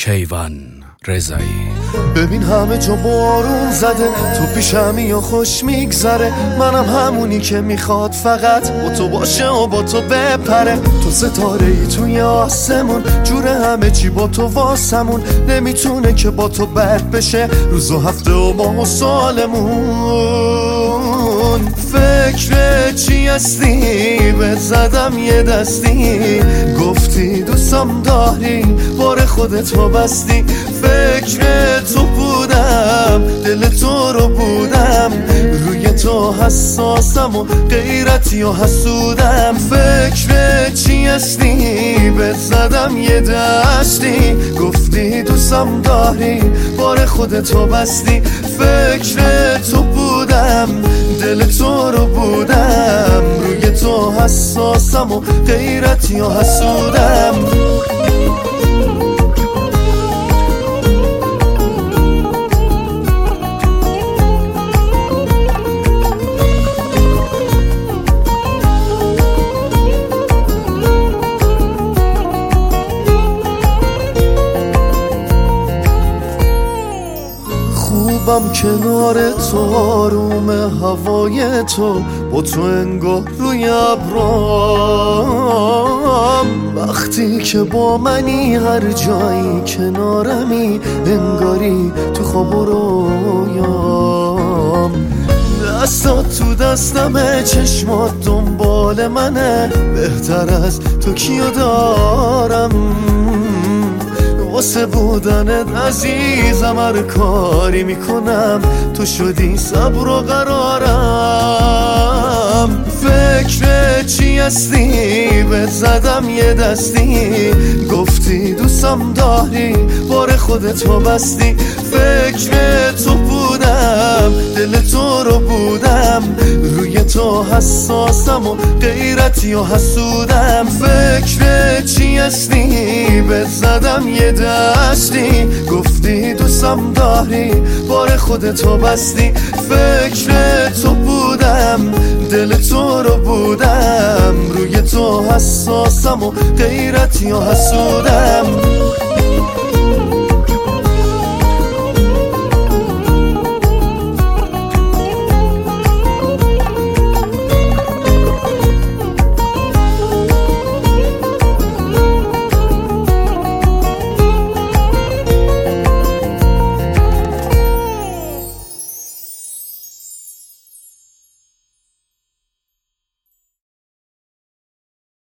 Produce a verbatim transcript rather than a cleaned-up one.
کیوان رضایی. ببین همه جا بارون زده، تو پیشمی یا خوش میگذره، منم همونی که میخواد فقط با تو باشه و با تو بپره. تو ستاره ای توی آسمون، جور همه چی با تو واسمون، نمیتونه که با تو بد بشه روز و هفته و ماه و سالمون. فکر چی هستی بهت زدم یه دستی، گفتی دوستم داری بار خودت رو بستی. فکر تو بودم، دل تو رو بودم، روی تو حساسم و غیرتی و حسودم. فکر چی هستی بهت زدم یه دستی، گفتی دوستم داری بار خودت رو بستی. فکر تو بودم، دل تو رو بودم، روی تو حساسم و غیرتی و حسودم. خوبم کنار تو، آروم هوای تو، با تو انگار روی ابرام. وقتی که با منی هر جایی کنارمی، انگاری تو خواب و رویام. دستات تو دستمه، چشمات دنبال منه، بهتر از تو کیو دارم. واسه بودنت عزیزم هر کاری میکنم، تو شدی صبر و قرارم. فکر چی هستی بهت زدم یه دستی، گفتی دوستم داری بار خودت رو بستی. فکر تو بودم، دل تو رو بودم، روی تو حساسم و غیرتی و حسودم. فکر چی هستی بهت زدم یه دستی، گفتی دوستم داری بار خودت رو بستی. فکر تو بودم، دل تو رو بودم، روی تو حساسم و غیرتی و حسودم.